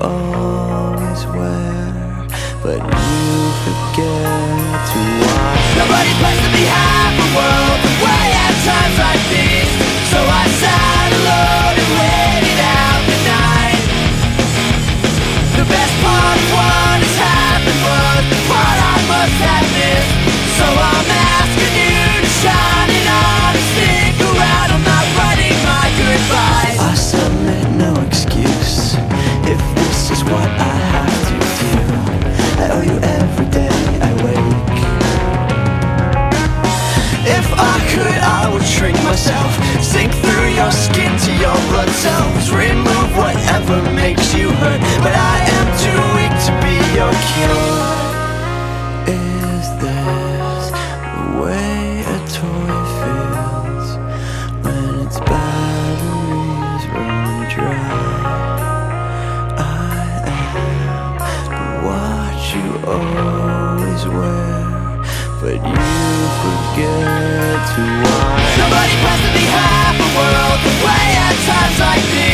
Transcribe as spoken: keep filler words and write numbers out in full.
always wear, but you forget to watch. Nobody plans to be half a world away at times like these, so I sat alone and waited out the night. The best part of what has happened was the part I must have missed, so I'm asking you to shine it on and stick around. I'm not writing my goodbyes. I submit no excuse. If this is what I have to do, I owe you every day I wake. If I could, I would shrink myself, sink through your skin to your blood cells, remove whatever makes you hurt, but I am too weak to be your cure. Is this the way a toy feels when its batteries run dry? I am the watch you always wear, but you forget to watch. Nobody plans to be half a world away at times like these.